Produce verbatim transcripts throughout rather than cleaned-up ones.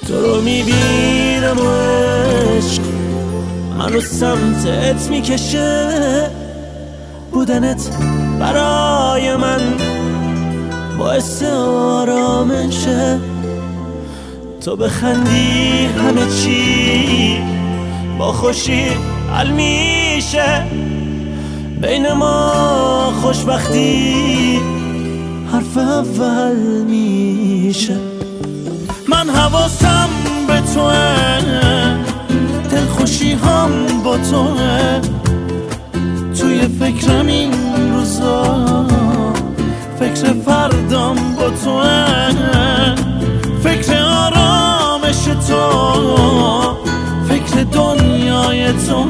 تو رو میبینم و عشق منو سمتت میکشه. بودنت برای من باعث آرامشه. تو بخندی همه چی با خوشی حل میشه. بین ما خوشبختی حرف اول میشه. من حواسم به توه، دل خوشی هم با توه. توی فکرم این روزا، فکر فردام با توه. فکر آرامش تو، فکر دنیای تو.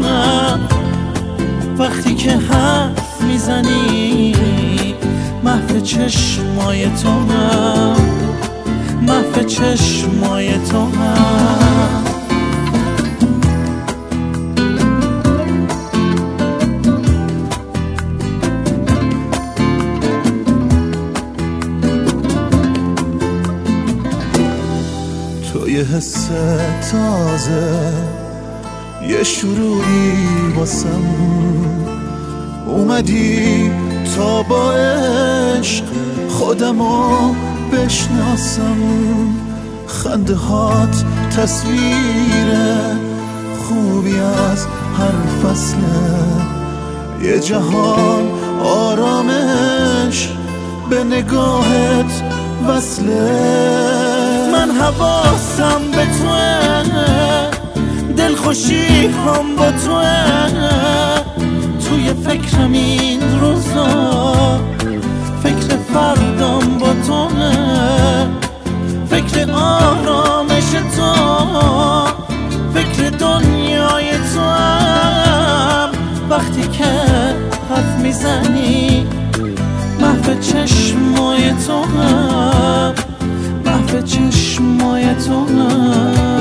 وقتی که حرف میزنی محو چشمای تو، محو چشمای تو. تو یه حس تازه، یه شروعی واسم اومدی تا با عشق خودمو بشناسم. خنده هات تصویر خوبی از هر فصله. یه جهان آرامش به نگاهت وصله. من حواسم به توه، دل خوشی هم با توه. توی فکرم این روزا، فکر فردام با توه. فکر آرامش تو، فکر دنیای تو هم. وقتی که حرف میزنی محو چشمای تو هم، محو چشمای تو هم.